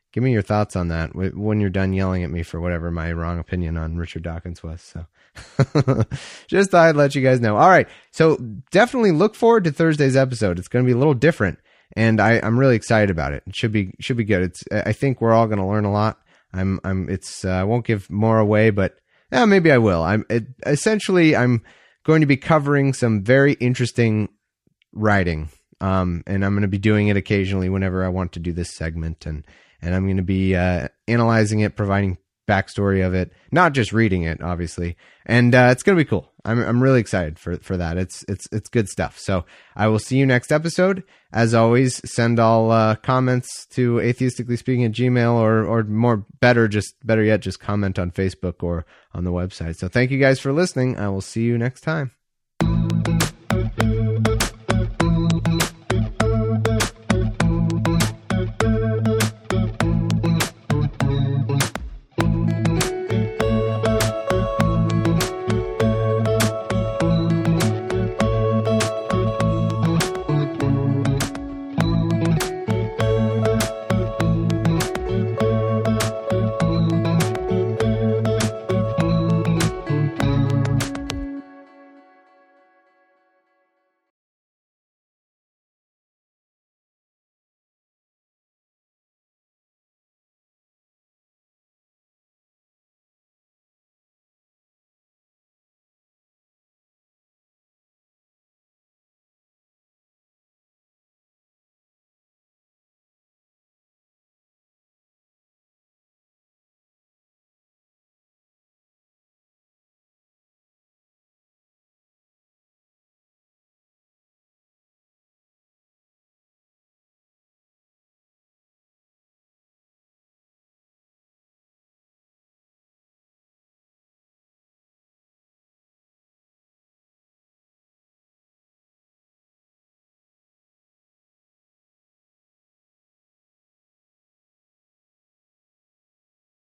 give me your thoughts on that when you're done yelling at me for whatever my wrong opinion on Richard Dawkins was. So just thought I'd let you guys know. All right. So definitely look forward to Thursday's episode. It's going to be a little different, and I, I'm really excited about it. It should be, should be good. It's, I think we're all going to learn a lot. I'm, I'm, it's, uh, I won't give more away, but yeah, maybe I will. I'm it, essentially, I'm going to be covering some very interesting writing. Um, and I'm going to be doing it occasionally whenever I want to do this segment, and, and I'm going to be, uh, analyzing it, providing backstory of it, not just reading it, obviously. And, uh, it's going to be cool. I'm, I'm really excited for, for that. It's, it's, it's good stuff. So I will see you next episode. As always, send all, uh, comments to atheistically speaking at Gmail, or, or more better, just better yet, just comment on Facebook or on the website. So thank you guys for listening. I will see you next time.